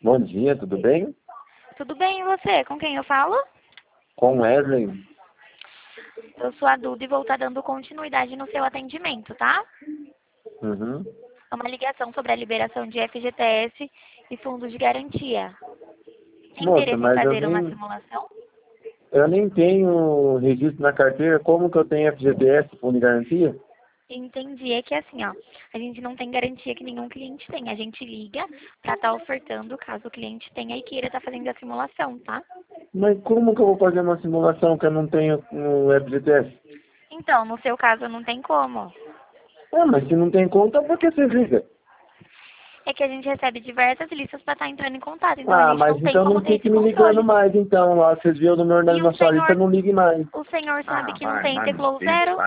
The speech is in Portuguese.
Bom dia, tudo bem? Tudo bem, e você? Com quem eu falo? Com Wesley. Eu sou a Duda e vou estar dando continuidade no seu atendimento, tá? Uhum. É uma ligação sobre a liberação de FGTS e fundos de garantia. Tem Moça, interesse em mas fazer uma simulação? eu nem tenho registro na carteira. Como que eu tenho FGTS, fundo de garantia? Entendi. É que assim, ó, a gente não tem garantia que nenhum cliente tem. A gente liga para estar ofertando caso o cliente tenha e queira estar fazendo a simulação, tá? Mas como que eu vou fazer uma simulação que eu não tenho no FGTS? Então, no seu caso não tem como. Ah, mas se não tem conta, por que você liga? É que a gente recebe diversas listas para estar entrando em contato, então a Ah, gente mas não tem então como não ter fique esse me ligando controle. mais, então. Lá, vocês viram o número E na sua lista, não ligue mais. o senhor sabe Ah, que não vai, tem vai, T-Close Deus, zero?